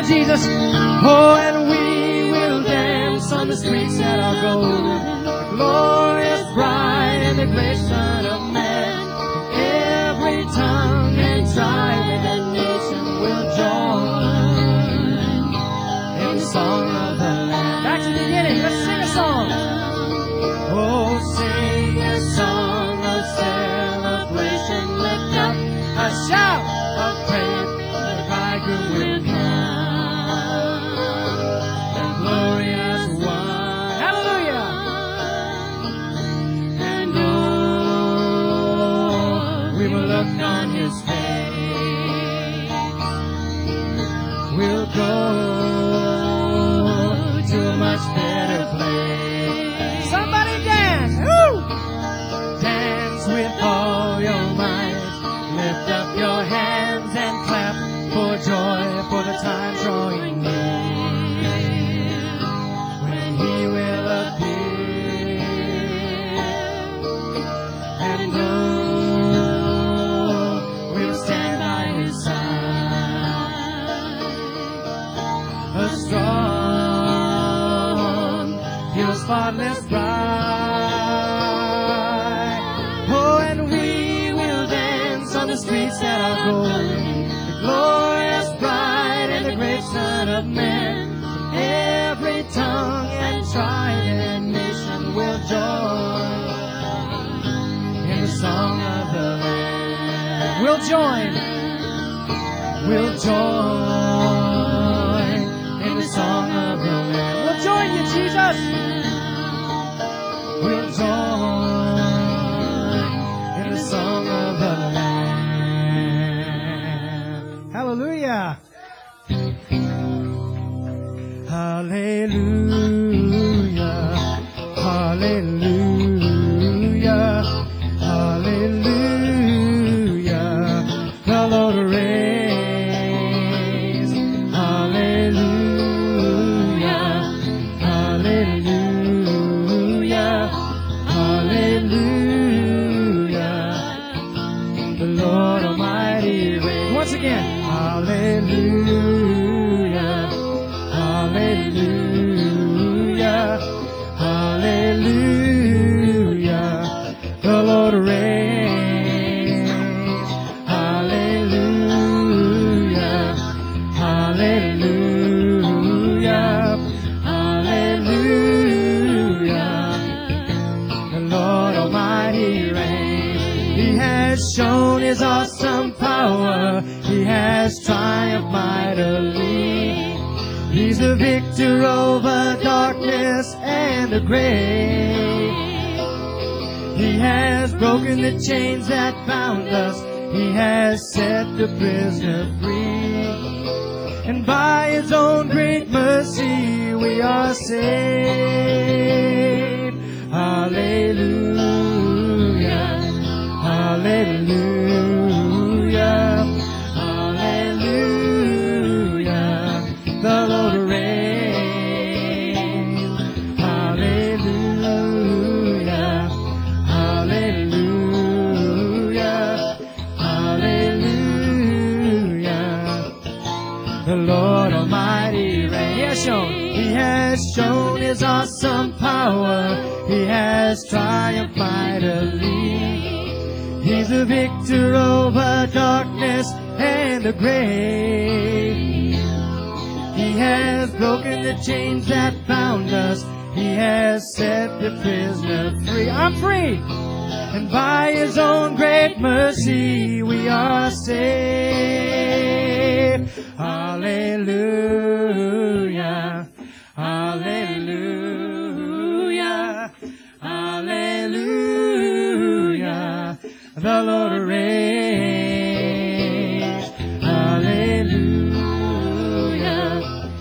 on, Jesus. Oh, and we will dance on the streets that are golden, the glorious bride and the great Son of Man. Every tongue and tribe and nation will join in the song of the Lamb. Back to the beginning. Let's sing a song. Oh, sing a song of celebration. Lift up a shout of praise. The bridegroom will come. The glorious one. Hallelujah. And oh, we will look on his face. We'll go to a much better place. Somebody dance. Woo! Dance with all your might. Lift up your hands and clap for joy, for the time drawing near when he will appear. And oh, we'll stand by his side. A strong, pure, spotless bride. Oh, and we will dance on the streets that are golden, the glorious bride and the great Son of Man. Every tongue and tribe and nation will join in the song of the Lamb. We'll join. We'll join in the song of the Lamb. We'll join you, Jesus. We'll join in the song of the Lamb. Hallelujah. Hallelujah. Hallelujah. Hallelujah. The Lord reigns. Hallelujah. Hallelujah. Hallelujah. The Lord Almighty reigns. Once again. Hallelujah. Hallelujah. Hallelujah. The Lord reigns. Hallelujah. Hallelujah. Hallelujah. The Lord Almighty reigns. He has shown his awesome power. He has triumphed mightily. He's the victor over darkness and the grave. He has broken the chains that bound us. He has set the prisoner free. And by his own great mercy we are saved. Hallelujah. Hallelujah. Hallelujah. The Lord reigns. Hallelujah. Hallelujah. Hallelujah. The Lord Almighty reigns. He has shown his awesome power. He has triumphed mightily. He's the victor over darkness and the grave. He has broken the chains that bound us. He has set the prisoner free. I'm free. And by his own great mercy we are saved. Hallelujah. Hallelujah. Hallelujah. The Lord reigns. Hallelujah.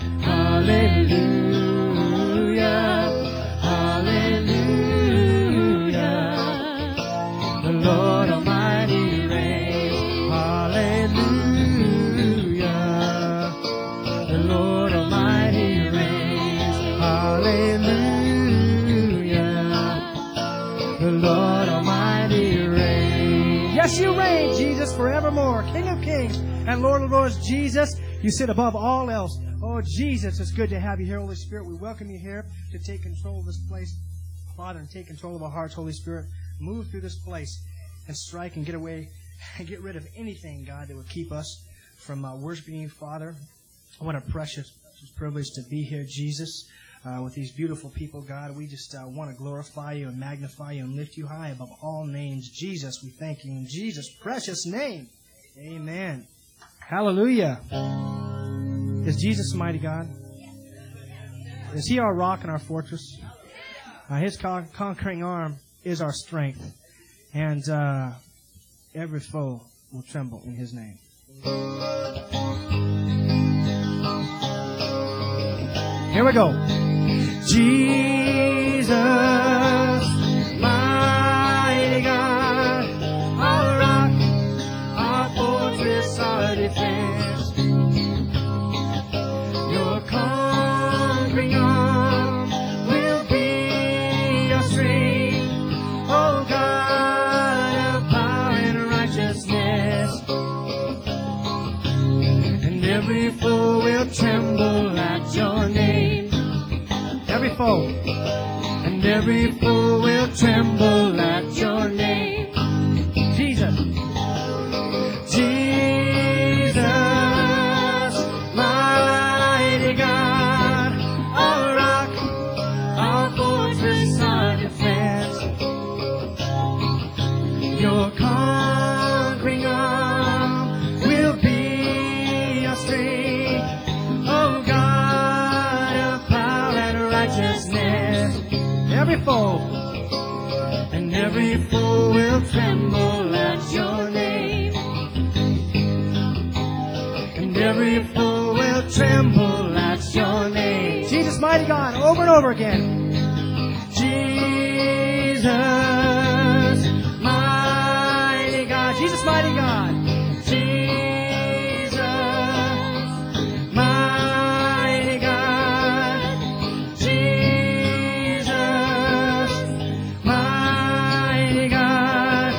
Hallelujah. Hallelujah. The Lord Almighty reigns. Hallelujah. The Lord Almighty reigns. Hallelujah. The Lord Almighty reigns. Yes, you reign, Jesus, forevermore. King of kings and Lord of lords, Jesus, you sit above all else. Oh, Jesus, it's good to have you here, Holy Spirit. We welcome you here to take control of this place, Father, and take control of our hearts, Holy Spirit. Move through this place and strike and get away and get rid of anything, God, that would keep us from worshiping you, Father. What a precious privilege to be here, Jesus, with these beautiful people, God. We just want to glorify you and magnify you and lift you high above all names. Jesus, we thank you in Jesus' precious name. Amen. Hallelujah. Is Jesus mighty God? Is He our rock and our fortress? His conquering arm is our strength. And every foe will tremble in His name. Here we go. Jesus, mighty God, our rock, our fortress, our defense. Your conquering arm will be your strength. Oh God of power and righteousness. And every foe will tremble at your name. Every foe. And every foe will tremble at your name. Jesus. Jesus, mighty God, our rock, our fortress, our defense. Your conquering arm will be your strength. Oh God of power and righteousness. Every foe, and every foe will tremble at your name. And every foe will tremble at your name. Jesus, mighty God, over and over again. Jesus, mighty God. Jesus, mighty God. Jesus, mighty God. Jesus, mighty God.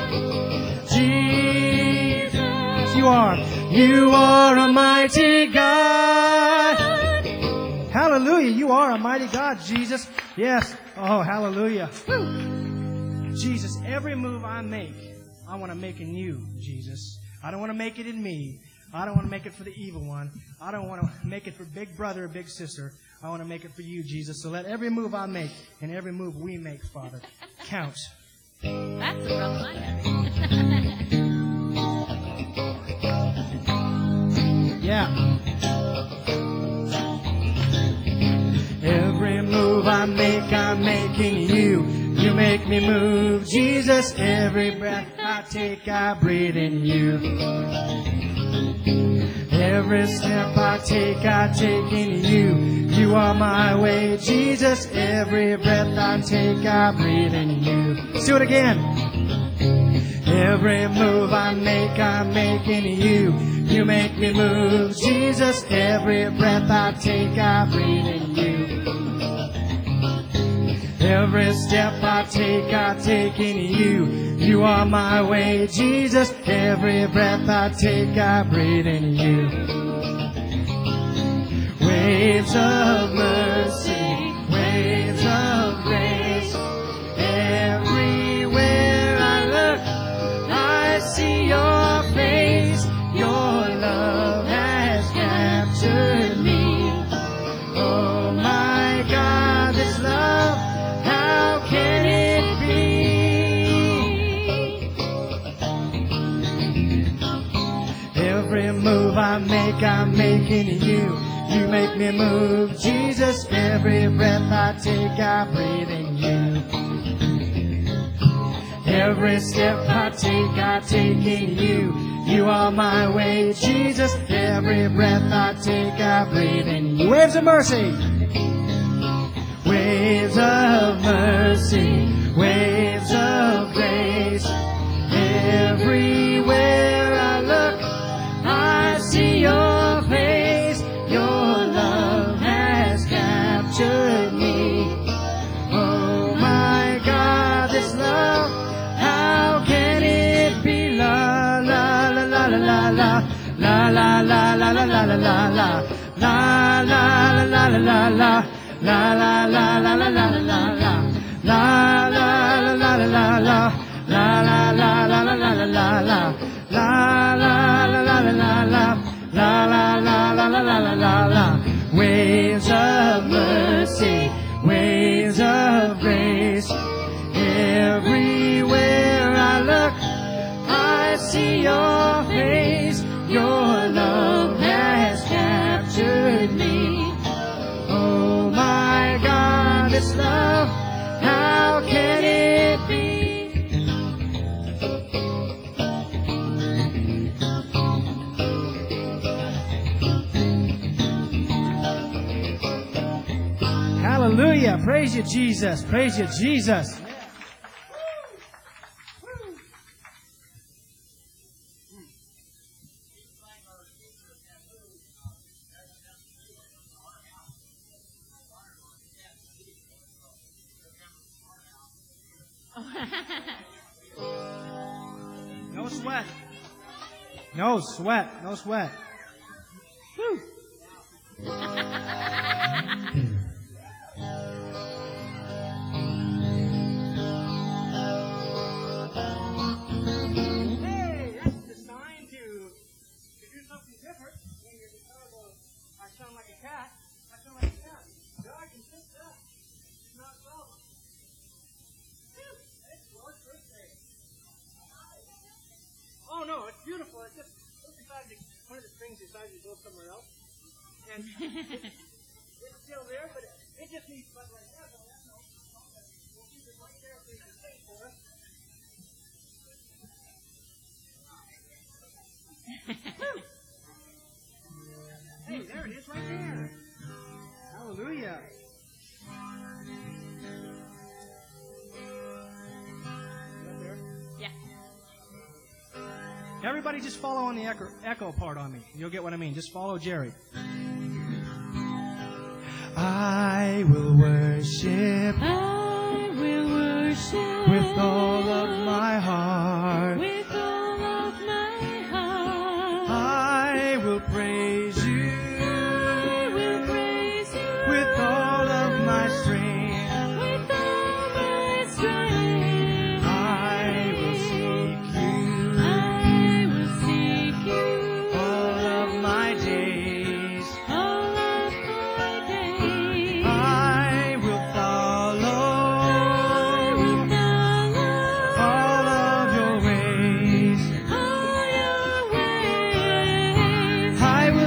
Jesus, you are a mighty God. Hallelujah, you are a mighty God, Jesus. Yes. Oh, hallelujah. Jesus, every move I make, I want to make in you, Jesus. I don't want to make it in me. I don't want to make it for the evil one. I don't want to make it for big brother or big sister. I want to make it for you, Jesus. So let every move I make and every move we make, Father, count. That's a rough line. Yeah. Every move I make, I'm making you. You make me move, Jesus. Every breath I take, I breathe in you. Every step I take in you. You are my way, Jesus. Every breath I take, I breathe in you. Let's do it again. Every move I make, I'm making you. You make me move, Jesus. Every breath I take, I breathe in you. Every step I take in you. You are my way, Jesus. Every breath I take, I breathe in you. Waves of mercy, waves of grace. Everywhere I look, I see your face. Your love has captured me. Oh my God, this love, how can it be? Every move I make, I'm making you. You make me move, Jesus. Every breath I take, I breathe in you. Every step I take in you. You are my way, Jesus. Every breath I take, I breathe in you. Waves of mercy. Waves of mercy. Waves of grace. Everywhere I look, I see your face. Your love has captured me. Oh my God, this love, how can it be? La la la la la la la la la la la la la la la La la la la la la. La la la la la la la la. La la la la la la la. La la la la la la la la. La la la la la la la. La la la la la la la la. Waves of mercy, waves of grace. Everywhere I look, I see your face. Your love has captured me. Oh my God, this love, how can it be? Hallelujah. Praise you, Jesus. Praise you, Jesus. No sweat. No sweat. No sweat. Woo. Hey, that's designed to do something different. When you're terrible, I sound like a cat. I sound like a cat. Yeah, I can fix that. It's not a problem. It's Lord's birthday. Oh no, it's beautiful. It's just one of the strings decided to go somewhere else, and it's still there, but it just needs fun right there. So that's no problem. We'll keep it right there so you can sing for us. Hey, there it is, right there. Hallelujah. Yeah. Everybody just follow on the echo part on me. You'll get what I mean. Just follow Jerry. I will worship. I will worship With all of my heart. With all of my heart. I will praise you. I will praise you. With all of my strength. With all my strength. I will seek you. I will seek you. All of my days. All of my days. I will follow. I will follow All of your ways. all your ways. I will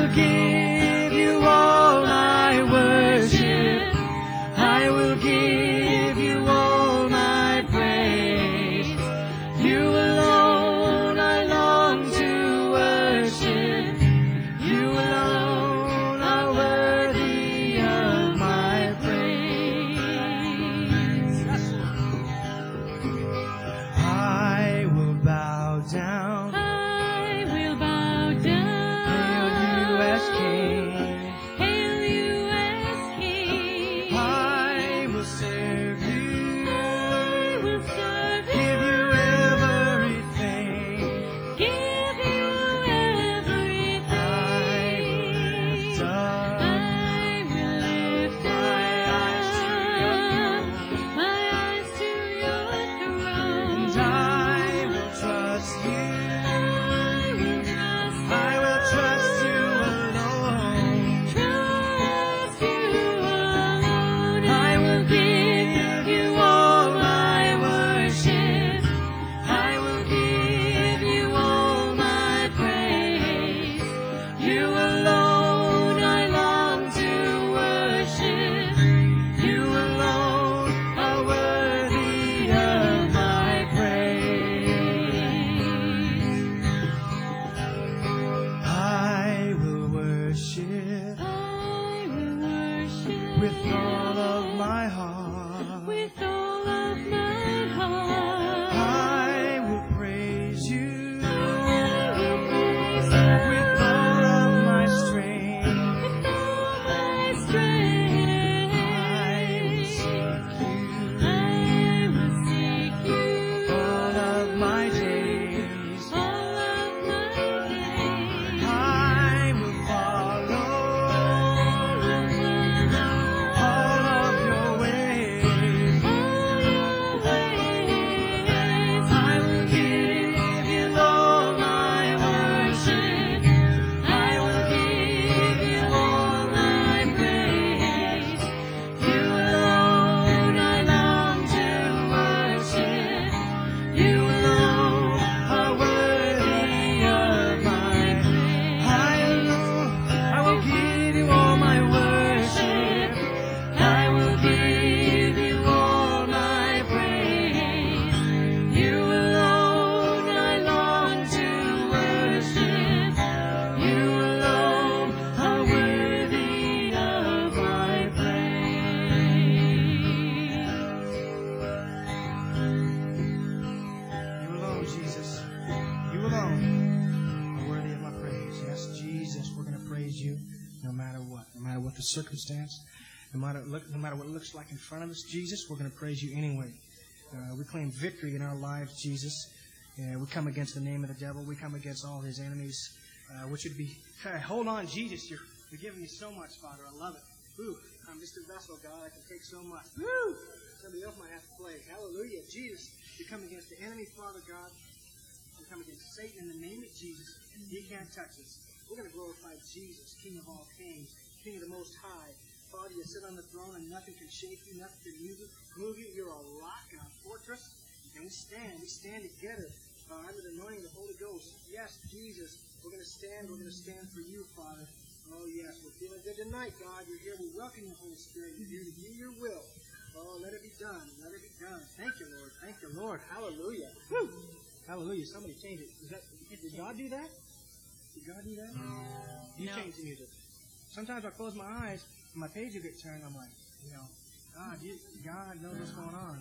praise you no matter what the circumstance, no matter what it looks like in front of us, Jesus, we're going to praise you anyway. We claim victory in our lives, Jesus. We come against the name of the devil. We come against all his enemies, which would be, hold on, Jesus, you're giving me so much, Father. I love it. Woo, I'm just a vessel, God. I can take so much. Woo! Somebody else might have to play. Hallelujah. Jesus, we come against the enemy, Father God. We come against Satan in the name of Jesus. He can't touch us. We're going to glorify Jesus, King of all kings, King of the Most High. Father, you sit on the throne and nothing can shake you, nothing can move you. You're a rock and a fortress. And we stand together under the anointing of the Holy Ghost. Yes, Jesus, we're going to stand for you, Father. Oh, yes, we're feeling good tonight, God. You're here. We welcome you, Holy Spirit. You're here to do your will. Oh, let it be done. Let it be done. Thank you, Lord. Thank you, Lord. Hallelujah. Woo. Hallelujah. Somebody change it. Did God do that? Did God do that? You change the music. Sometimes I close my eyes and my page will get turned. I'm like, God knows what's going on.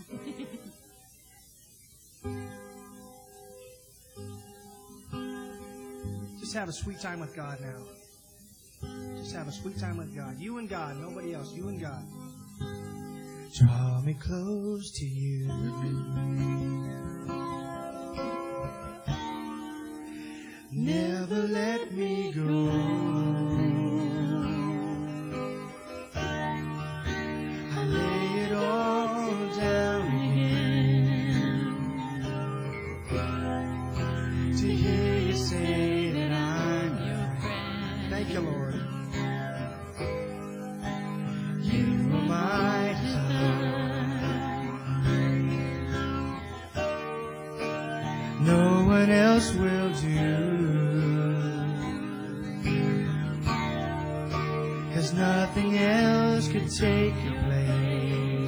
Just have a sweet time with God now. Just have a sweet time with God. You and God, nobody else. You and God. Draw me close to you. Never let me go. I lay it all down again to hear you say that I'm your friend. Thank you, Lord. You are my desire. No one else will do. 'Cause nothing else could take your place.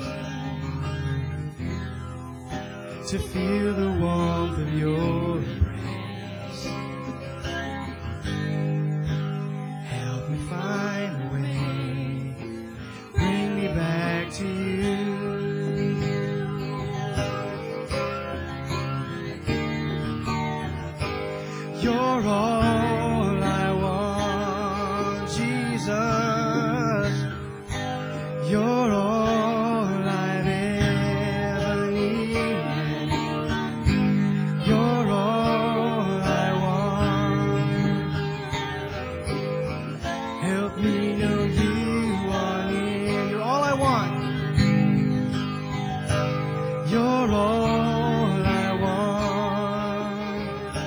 To feel the warmth of your embrace. Help me find a way. Bring me back to you. You're all I want, Jesus. You're all I've ever needed. You're all I want. Help me know you are near. You're all I want. You're all I want.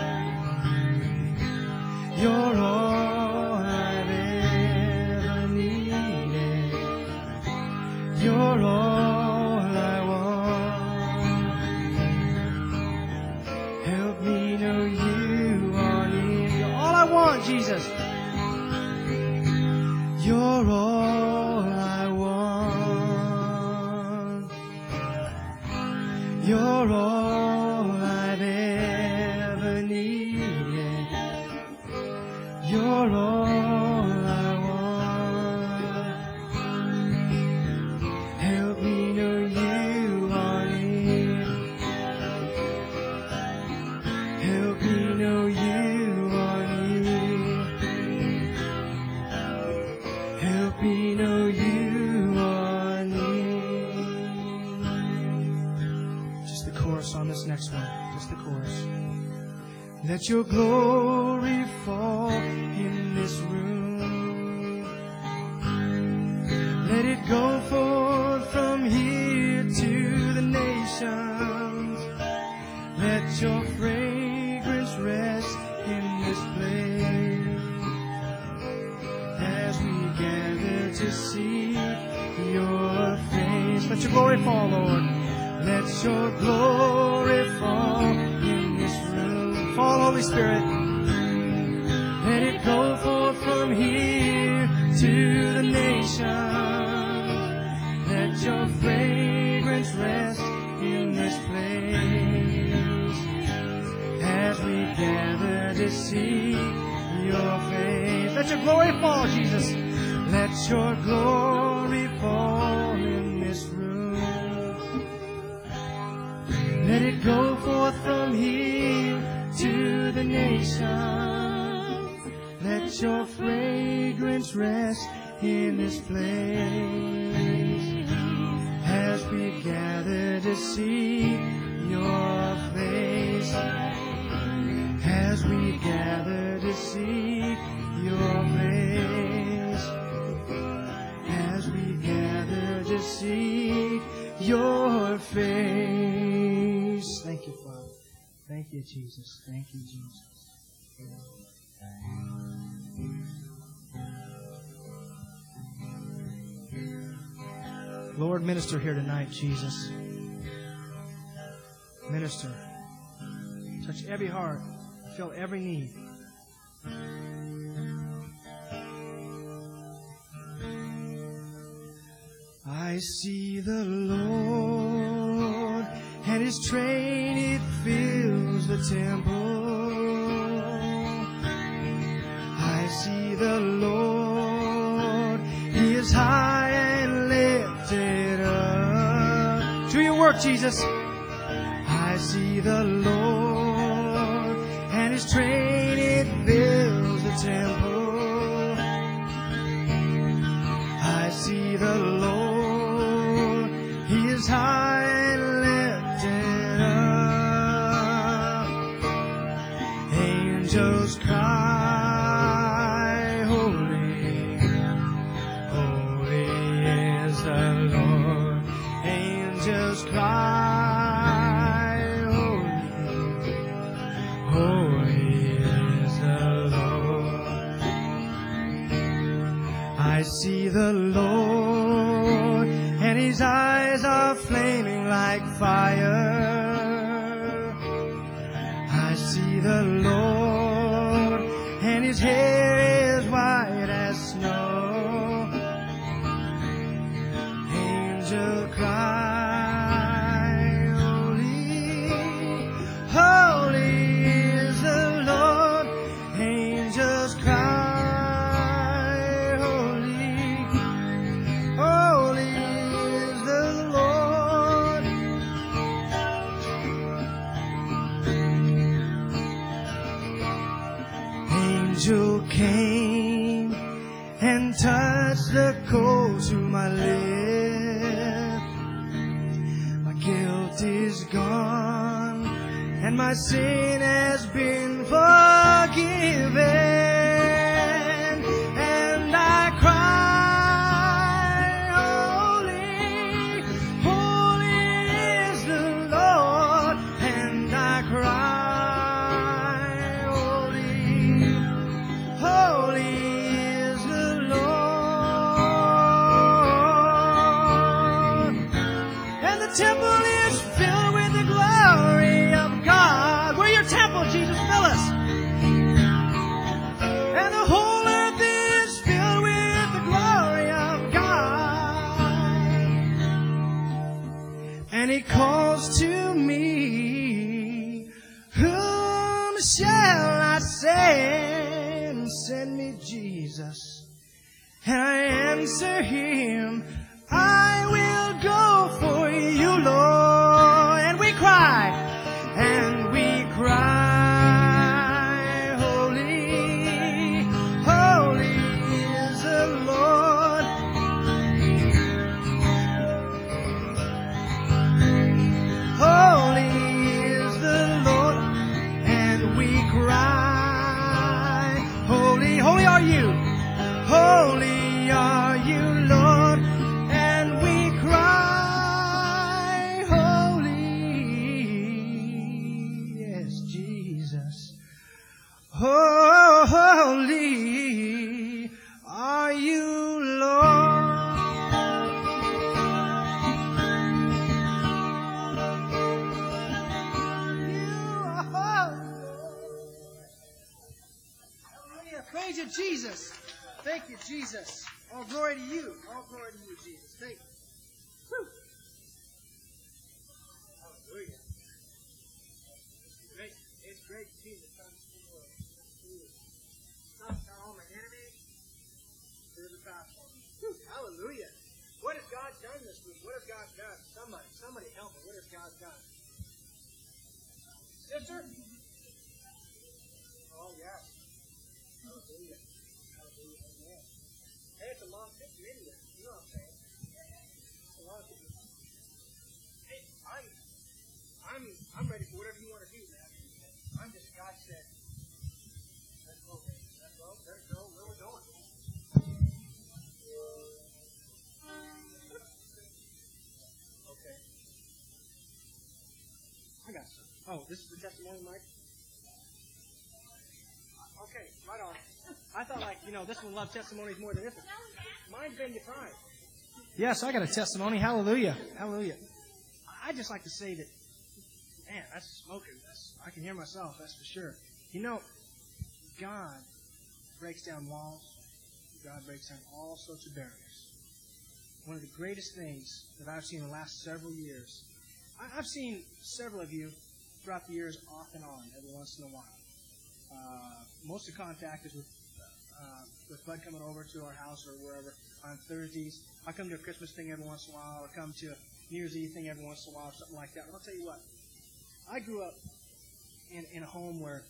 You're all I've ever needed. You're all I want. Help me know you are near. You're all I want, Jesus. You're all I want. You're all I've ever needed. You're all I want. Help me know you are near. Help me know you are near. Help me know you are near. Just the chorus on this next one. Just the chorus. Let your glory fall in this room. Let it go forth from here to the nations. Let your fragrance rest in this place as we gather to see your face. Let your glory fall, Lord. Let your glory fall in this room. Fall, Holy Spirit. Let it go forth from here to the nations. Let your fragrance rest in this place as we gather to see your face. Let your glory fall, Jesus. Let your glory fall in this room. Let it go forth from here to the nations. Let your fragrance rest in this place as we gather to see your face. As we gather to see your face. As we gather to see your face. Thank you, Father. Thank you, Jesus. Thank you, Jesus. Lord, minister here tonight, Jesus. Minister. Touch every heart. Fill every need. I see the Lord and His train, it fills the temple. I see the Lord, He is high and lifted up. Do your work, Jesus. I see the Lord and His train, it fills the temple. I see the Lord, He is high and lifted up. Angels cry, holy, holy is the Lord. Angels cry, holy is the Lord. I see the Lord, and His eyes are flaming like fire. I see the Lord, and His hair is white as snow. Angel cry, holy, holy is the Lord. Angels cry, holy, holy is the Lord. Angel came and touched the coals to my lips. My guilt is gone and my sin has been forgiven. And I cry, holy, holy is the Lord. And I cry, holy, holy is the Lord. And the temple is filled with the glory of God. We're your temple, Jesus, fill us. And the whole earth is filled with the glory of God. And He calls to me, whom shall I send? Send me, Jesus. And I answer Him, I will go for you, Lord. And we cry, holy, holy is the Lord. Holy is the Lord. And we cry, holy, holy are you. Holy are you, Lord. And we cry, holy, yes, Jesus. Holy are you, Lord. Hallelujah. Praise you, Jesus. Thank you, Jesus. All glory to you. All glory to you, Jesus. Thank you. Whew. Hallelujah. Great. It's great to see the Son of the Lord. Stop all my enemies. There's a fast one. Hallelujah. What has God done this week? What has God done? Somebody help me. What has God done? Sister? Oh, yes. Hallelujah. Hallelujah. Amen. Hey, it's a long picture anyway. You know what I'm saying? It's a long picture. Hey, I'm ready for whatever you want to do, man. I'm just, God said, let's go, baby. Let's go. Let's go. Where we're going. Okay. I got some. Oh, this is the testimony, Mike? Okay, right on. I thought, this one loved testimonies more than this one. Mine's been defined. Yes, I got a testimony. Hallelujah. Hallelujah. I just like to say that, man, that's smoking. I can hear myself, that's for sure. God breaks down walls. God breaks down all sorts of barriers. One of the greatest things that I've seen in the last several years, I've seen several of you throughout the years off and on every once in a while. Most of the contact is with Bud coming over to our house or wherever on Thursdays. I come to a Christmas thing every once in a while, or come to a New Year's Eve thing every once in a while, or something like that. But I'll tell you what, I grew up in a home where,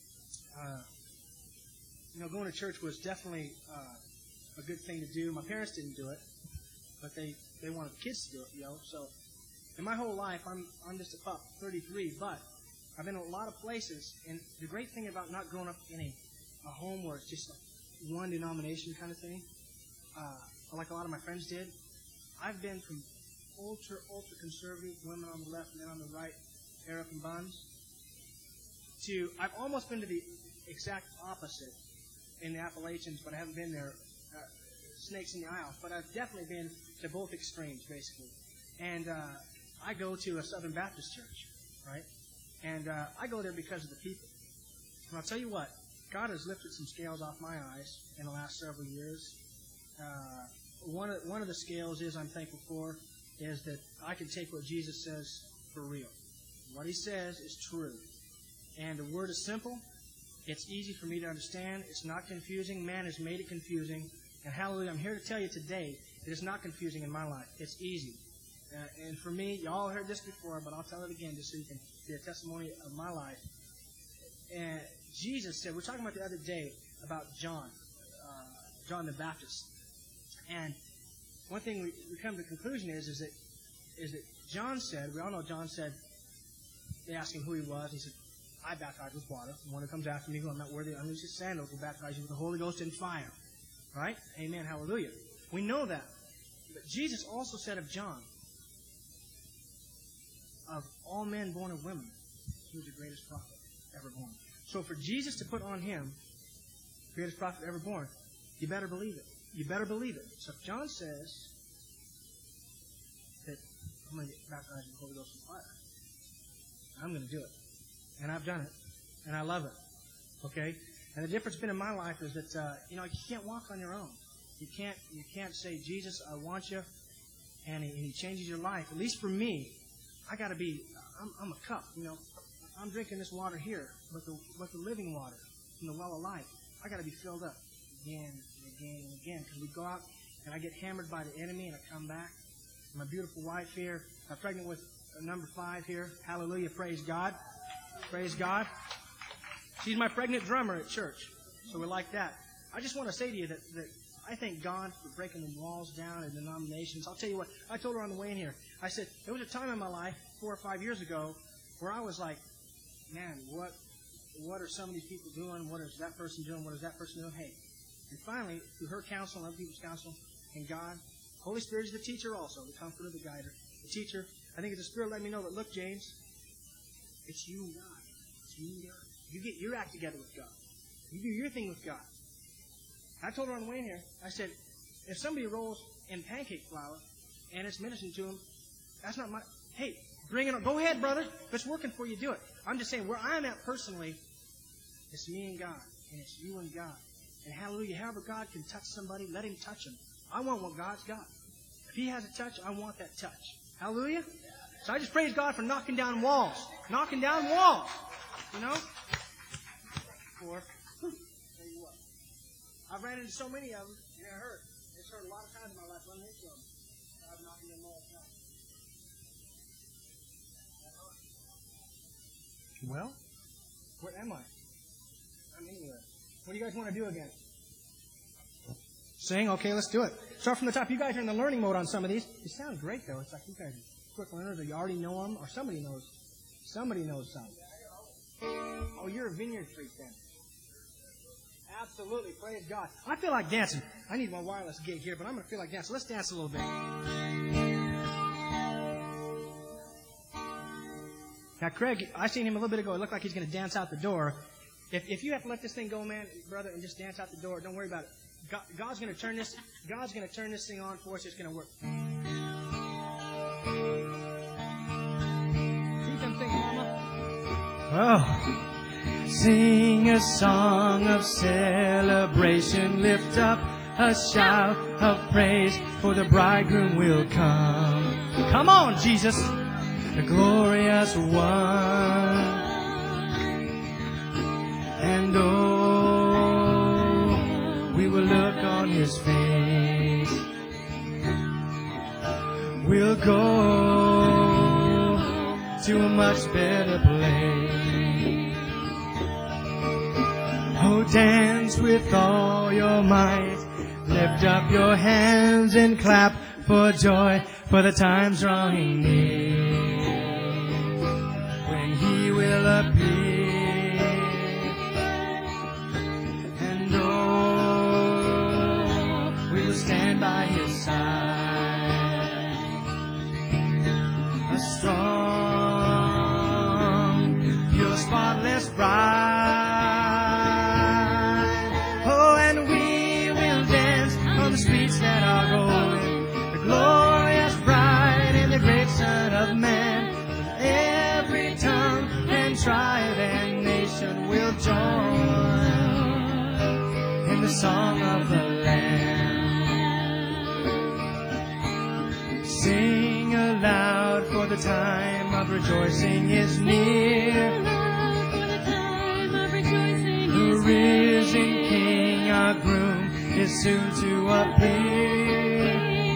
going to church was definitely a good thing to do. My parents didn't do it, but they wanted the kids to do it, So, in my whole life, I'm just a pup, 33, but I've been in a lot of places, and the great thing about not growing up in a home where it's just like one denomination kind of thing, like a lot of my friends did, I've been from ultra conservative women on the left and men on the right, hair up in buns, to I've almost been to the exact opposite in the Appalachians, but I haven't been there, snakes in the aisle, but I've definitely been to both extremes, basically. And I go to a Southern Baptist church, right? And I go there because of the people. And I'll tell you what, God has lifted some scales off my eyes in the last several years. One of the scales I'm thankful for is that I can take what Jesus says for real. What he says is true. And the word is simple. It's easy for me to understand. It's not confusing. Man has made it confusing. And hallelujah, I'm here to tell you today that it's not confusing in my life. It's easy. And for me, you all heard this before, but I'll tell it again just so you can see a testimony of my life. And Jesus said, we're talking about the other day about John the Baptist. And one thing we come to the conclusion is that John said, we all know John said, they asked him who he was. He said, I baptize with water. The one who comes after me, who I'm not worthy to unloose his sandals, will baptize you with the Holy Ghost and fire. Right? Amen. Hallelujah. We know that. But Jesus also said of John, of all men born of women, he was the greatest prophet ever born. So for Jesus to put on him, greatest prophet ever born, you better believe it. You better believe it. So if John says that I'm going to get baptized in the Holy Ghost and fire, I'm going to do it. And I've done it. And I love it. Okay? And the difference been in my life is that, you can't walk on your own. You can't say, Jesus, I want you, and he changes your life. At least for me, I got to be, I'm a cup, I'm drinking this water here, but the living water from the well of life, I got to be filled up again and again and again. Because we go out and I get hammered by the enemy and I come back. My beautiful wife here, I'm pregnant with number 5 here. Hallelujah, praise God. Praise God. She's my pregnant drummer at church. So we're like that. I just want to say to you that I thank God for breaking the walls down in denominations. I'll tell you what, I told her on the way in here. I said, there was a time in my life, 4 or 5 years ago, where I was like, man, what are some of these people doing? What is that person doing? What is that person doing? Hey. And finally, through her counsel and other people's counsel, and God, Holy Spirit is the teacher also, the comforter, the guider, the teacher. I think it's the Spirit let me know that, look, James, it's you and God. It's you and God. You get your act together with God. You do your thing with God. I told her on the way in here, I said, if somebody rolls in pancake flour and it's ministering to them, that's not my... Hey, bring it on. Go ahead, brother. If it's working for you, do it. I'm just saying, where I'm at personally, it's me and God, and it's you and God. And hallelujah, however God can touch somebody, let him touch him. I want what God's got. If he has a touch, I want that touch. Hallelujah? So I just praise God for knocking down walls. Knocking down walls. Tell you what. I've ran into so many of them, and it hurt. It's hurt a lot of times in my life running into them. I've knocked them all down. Well, where am I? I'm anywhere. What do you guys want to do again? Sing? Okay, let's do it. Start from the top. You guys are in the learning mode on some of these. They sound great, though. It's like you guys are quick learners, or you already know them, or somebody knows some. Oh, you're a vineyard freak then. Absolutely. Praise God. I feel like dancing. I need my wireless gig here, but I'm going to feel like dancing. Let's dance a little bit. Now, Craig, I seen him a little bit ago. It looked like he's going to dance out the door. If you have to let this thing go, man, brother, and just dance out the door, don't worry about it. God's going to turn this thing on for us. It's going to work. Keep them things, Mama. Oh. Sing a song of celebration. Lift up a shout of praise, for the bridegroom will come. Come on, Jesus, the glorious one. And oh, we will look on his face. We'll go to a much better place. Oh, dance with all your might. Lift up your hands and clap for joy, for the time's drawing near when he will appear. And oh, we will stand by his side. A strong, pure, spotless bride. The streets that are golden, the glorious bride and the great Son of Man. Every tongue and tribe and nation will join in the song of the Lamb. Sing aloud, for the time of rejoicing is near. The risen King, our groom, is soon to appear.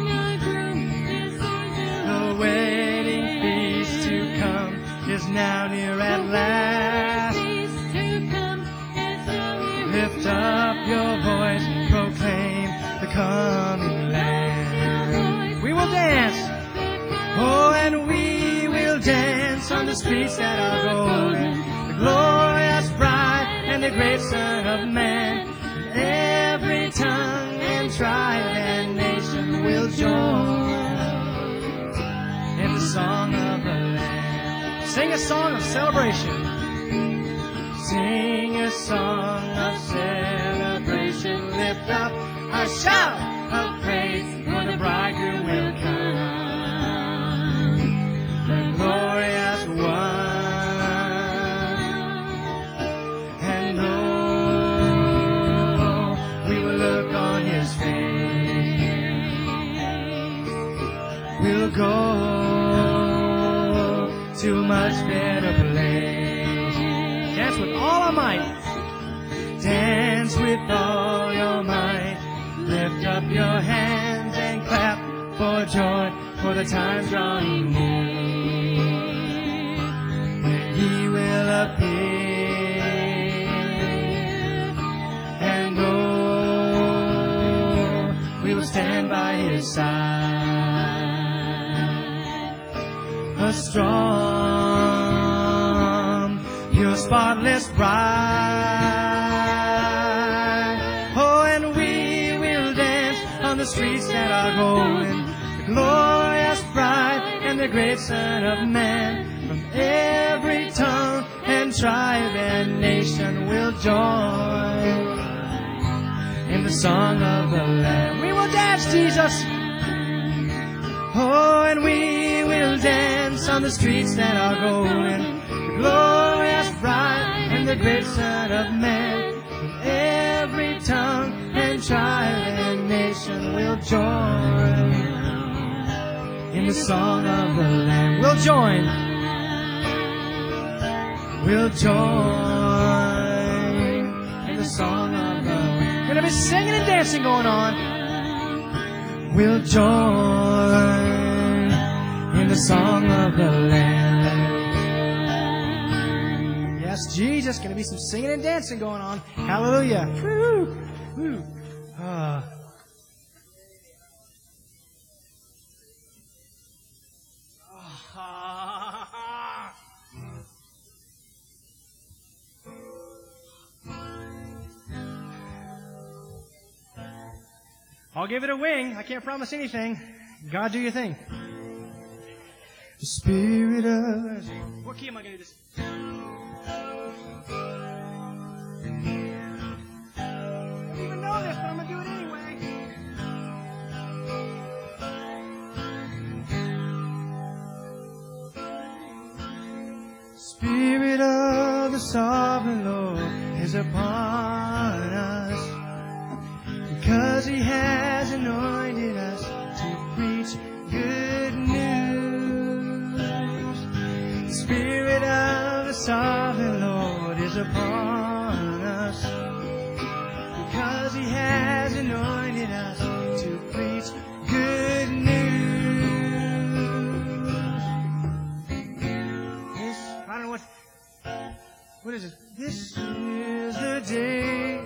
The wedding feast to come is now near at last. Lift up your voice, proclaim the coming Lamb. We will dance, oh, and we will dance on the streets that are golden. The glorious bride and the great Son of Man. Every tongue and tribe and nation will join in the song of the Lamb. Sing a song of celebration. Sing a song of celebration. Lift up a shout of praise, for the bridegroom will come. The glorious one. We'll go to a much better place. Dance with all our might. Dance with all your might. Lift up your hands and clap for joy, for the time's drawing near when he will appear. And oh, we will stand by his side. A strong, pure, spotless bride. Oh, and we will dance on the streets that are golden. The glorious bride and the great Son of Man. From every tongue and tribe and nation will join in the song of the Lamb. We will dance, Jesus. Oh, and we will dance on the streets that are golden. The glorious bride and the great Son of Man. From every tongue and tribe and nation will join in the song of the Lamb. We'll join. We'll join in the song of the Lamb. Gonna be singing and dancing going on. We'll join in the song of the Lamb. Yes, Jesus. Going to be some singing and dancing going on. Hallelujah. Woo. Woo. I'll give it a wing. I can't promise anything. God, do your thing. The Spirit of... What key am I going to do this? I don't even know this, but I'm going to do it anyway. Spirit of the Sovereign Lord is upon us, because He has anointed us to preach good news. The Spirit of the Sovereign Lord is upon us, because He has anointed us to preach good news. This, I don't know what is it? This is the day.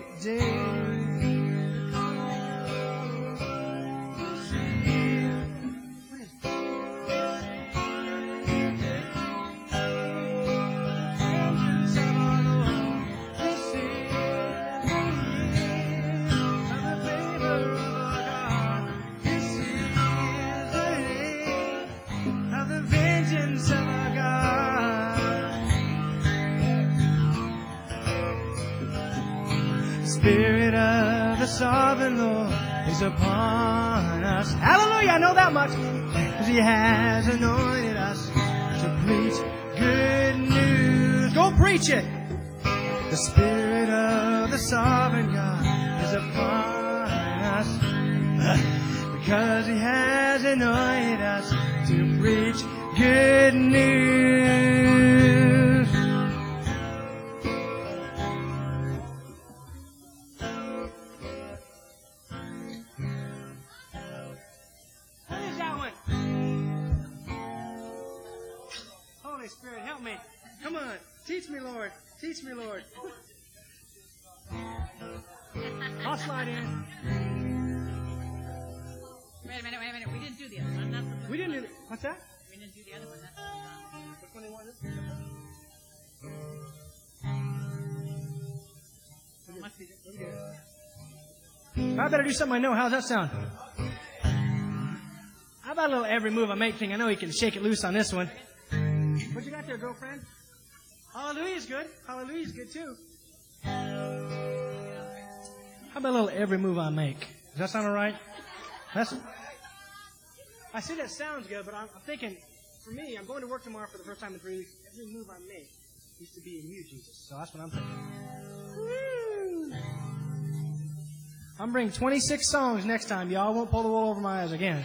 Spirit of the Sovereign Lord is upon us. Hallelujah, I know that much. Because He has anointed us to preach good news. Go preach it. The Spirit of the Sovereign God is upon us, because He has anointed us to preach good news. Spirit, help me. Come on. Teach me, Lord. Teach me, Lord. I'll slide in. Wait a minute. We didn't do the other one. We didn't do it. What's that? We didn't do the other one. Which one do you want? I better do something I know. How's that sound? How about a little every move I make thing? I know you can shake it loose on this one. What you got there, girlfriend? Hallelujah's good. Hallelujah's good too. How about a little every move I make? Does that sound all right? I see that sounds good, but I'm thinking, for me, I'm going to work tomorrow for the first time in 3 weeks. Every move I make needs to be in you, Jesus. So that's what I'm thinking. Woo! I'm bringing 26 songs next time. Y'all won't pull the wool over my eyes again.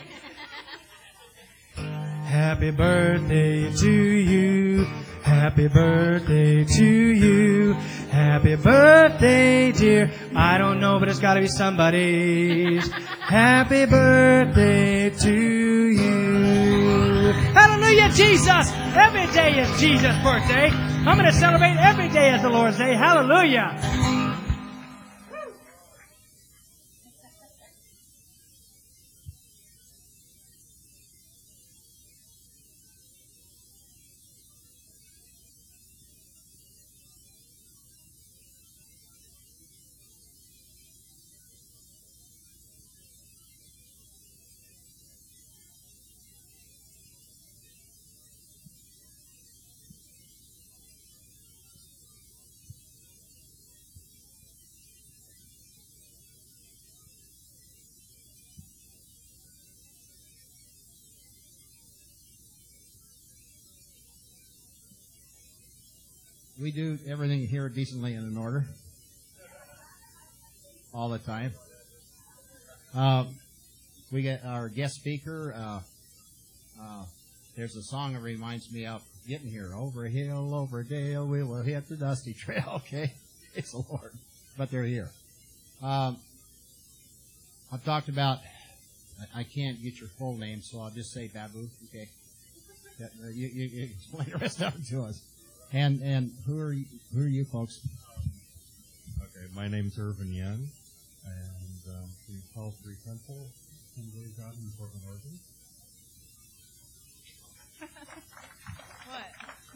Happy birthday to you. Happy birthday to you. Happy birthday, dear. I don't know, but it's got to be somebody's. Happy birthday to you. Hallelujah, Jesus. Every day is Jesus' birthday. I'm going to celebrate every day as the Lord's Day. Hallelujah. We do everything here decently and in order. All the time. We get our guest speaker. There's a song that reminds me of getting here. Over a hill, over a dale, we will hit the dusty trail. Okay? It's the Lord. But they're here. I've talked about, I can't get your full name, so I'll just say Babu. Okay? You explain the rest of it to us. And who are you folks? Okay, my name's Irvin Yen, and we call Free Temple, Assembly of God in Portland, Oregon. What?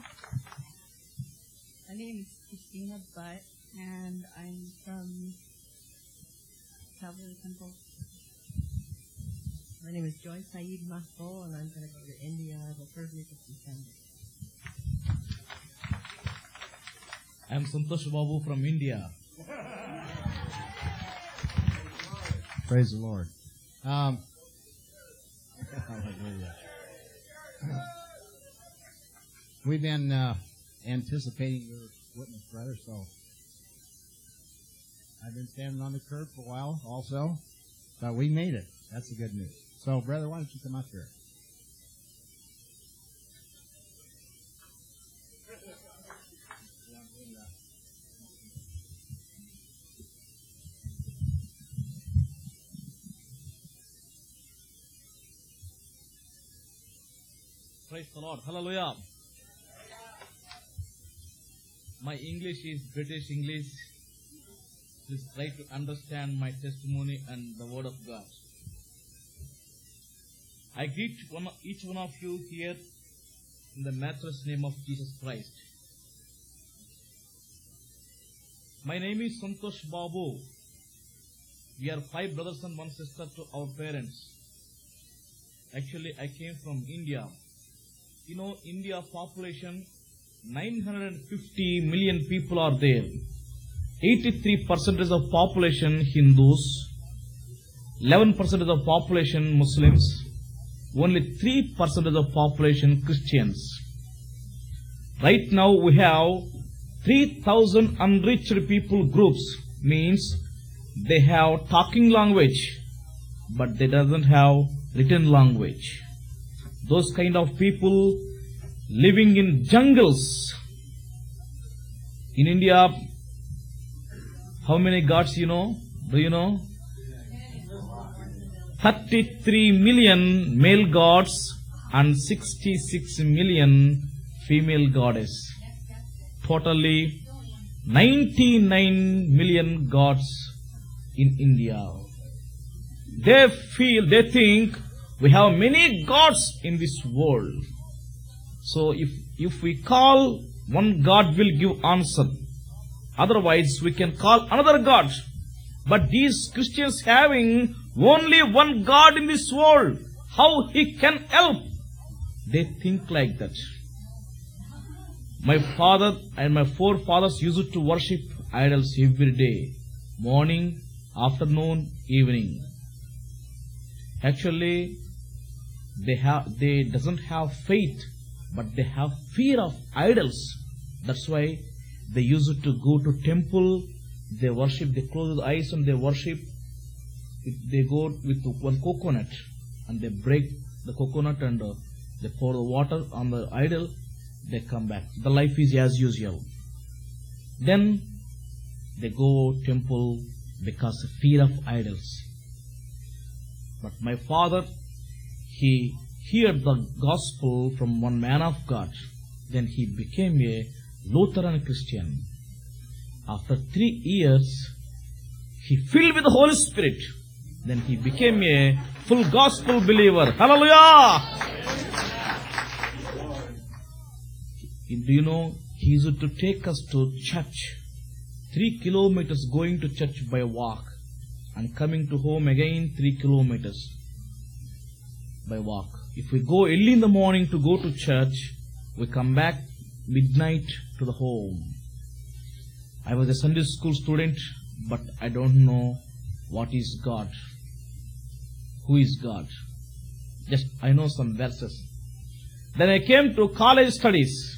My name is Christina Butt, and I'm from Calvary Temple. My name is Joy Saeed Mahbul, and I'm going to go to India the third week of December. I'm Santosh Babu from India. Praise the Lord. We've been anticipating your witness, brother, so I've been standing on the curb for a while also, but we made it. That's the good news. So, brother, why don't you come up here? Praise the Lord. Hallelujah. My English is British English. Please try to understand my testimony and the Word of God. I greet each one of you here in the matchless name of Jesus Christ. My name is Santosh Babu. We are 5 brothers and 1 sister to our parents. Actually, I came from India. You know, India population, 950 million people are there. 83% of population Hindus, 11% of population Muslims, only 3% of the population Christians. Right now we have 3,000 unreached people groups, means they have talking language, but they doesn't have written language. Those kind of people living in jungles. In India, how many gods you know? Do you know? 33 million male gods and 66 million female goddess. Totally 99 million gods in India. They think we have many gods in this world. So if we call, one God will give answer. Otherwise we can call another God. But these Christians having only one God in this world, how He can help? They think like that. My father and my forefathers used to worship idols every day, morning, afternoon, evening. Actually, they doesn't have faith, but they have fear of idols. That's why they used to go to temple, they worship, they close their eyes and they worship. They go with one coconut and they break the coconut and they pour the water on the idol, they come back. The life is as usual. Then they go temple because of fear of idols. But my father, he heard the gospel from one man of God. Then he became a Lutheran Christian. After 3 years, he filled with the Holy Spirit. Then he became a full gospel believer. Hallelujah! Do you know, he used to take us to church. 3 kilometers going to church by walk. And coming to home again 3 kilometers by walk. If we go early in the morning to go to church, we come back midnight to the home. I was a Sunday school student, but I don't know what is God. Who is God? Just I know some verses. Then I came to college studies.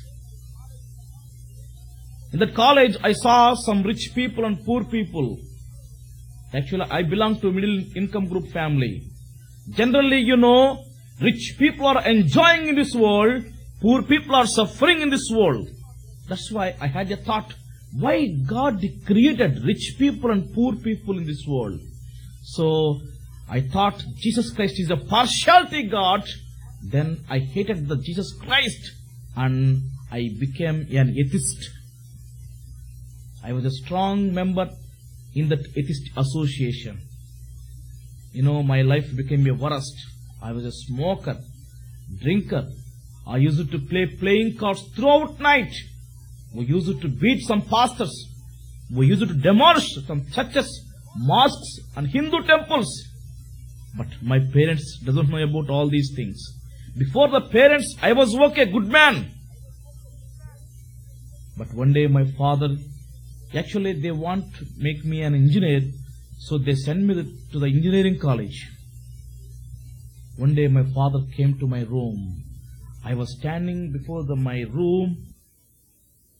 In that college, I saw some rich people and poor people. Actually, I belong to a middle income group family. Generally, you know, rich people are enjoying in this world, poor people are suffering in this world. That's why I had a thought, why God created rich people and poor people in this world? So, I thought Jesus Christ is a partiality God. Then I hated the Jesus Christ and I became an atheist. I was a strong member in that atheist association. My life became a worst. I was a smoker, drinker. I used to play playing cards throughout night. We used to beat some pastors. We used to demolish some churches, mosques and Hindu temples. But my parents doesn't know about all these things. Before the parents, I was okay, good man. But one day my father, actually they want to make me an engineer, so they sent me to the engineering college. One day my father came to my room. I was standing before my room